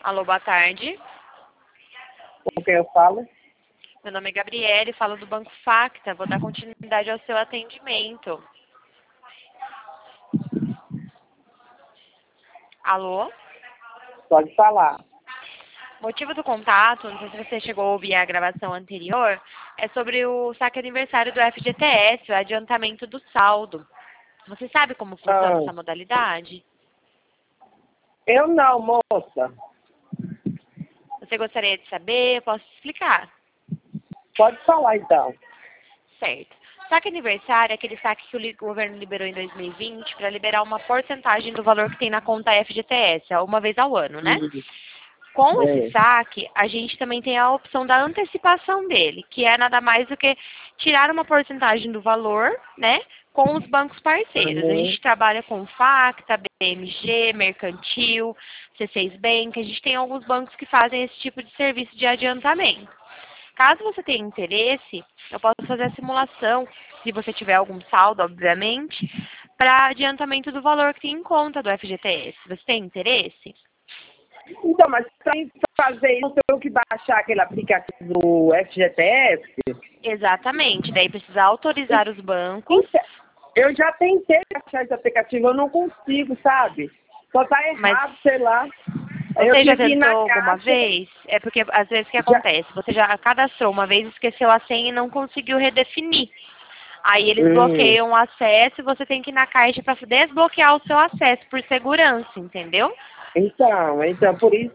Alô, boa tarde. Com quem eu falo? Meu nome é Gabriele, falo do Banco Facta. Vou dar continuidade ao seu atendimento. Alô? Pode falar. Motivo do contato, não sei se você chegou a ouvir a gravação anterior, é sobre o saque aniversário do FGTS, o adiantamento do saldo. Você sabe como funciona essa modalidade? Eu não, moça. Você gostaria de saber? Eu posso explicar. Pode falar, então. Certo. Saque aniversário é aquele saque que o governo liberou em 2020 para liberar uma porcentagem do valor que tem na conta FGTS, uma vez ao ano, né? Com esse saque, a gente também tem a opção da antecipação dele, que é nada mais do que tirar uma porcentagem do valor, né, com os bancos parceiros. A gente trabalha com Facta, BMG, Mercantil, C6 Bank, a gente tem alguns bancos que fazem esse tipo de serviço de adiantamento. Caso você tenha interesse, eu posso fazer a simulação, se você tiver algum saldo, obviamente, para adiantamento do valor que tem em conta do FGTS. Você tem interesse? Então, mas para fazer isso, eu tenho que baixar aquele aplicativo do FGTS? Exatamente. Daí precisa autorizar os bancos. Eu já tentei baixar esse aplicativo, eu não consigo, sabe? Só tá errado, sei lá. Você já tentou alguma vez? É porque às vezes o que acontece? Você já cadastrou uma vez, esqueceu a senha e não conseguiu redefinir. Aí eles bloqueiam o acesso e você tem que ir na caixa para desbloquear o seu acesso por segurança, entendeu? Então, por isso...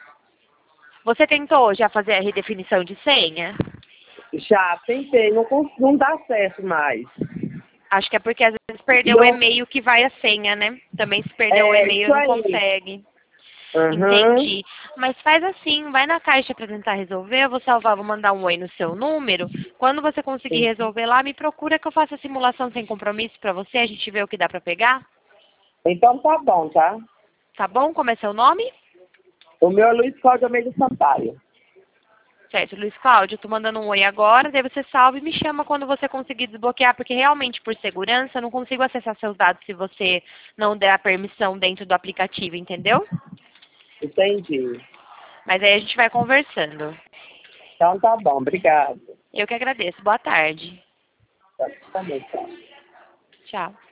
Você tentou já fazer a redefinição de senha? Já tentei, não dá certo mais. Acho que é porque às vezes perdeu o e-mail que vai a senha, né? Também se perdeu o e-mail não consegue. Entendi. Mas faz assim, vai na caixa para tentar resolver, eu vou salvar, vou mandar um oi no seu número. Quando você conseguir resolver lá, me procura que eu faça a simulação sem compromisso para você, a gente vê o que dá para pegar. Então tá bom, tá? Tá bom? Como é seu nome? O meu é Luiz Cláudio Almeida Sampaio. Certo, Luiz Cláudio, eu tô mandando um oi agora, daí você salva e me chama quando você conseguir desbloquear, porque realmente, por segurança, eu não consigo acessar seus dados se você não der a permissão dentro do aplicativo, entendeu? Entendi. Mas aí a gente vai conversando. Então tá bom, obrigado. Eu que agradeço. Boa tarde. Tá bom, tá. Tchau.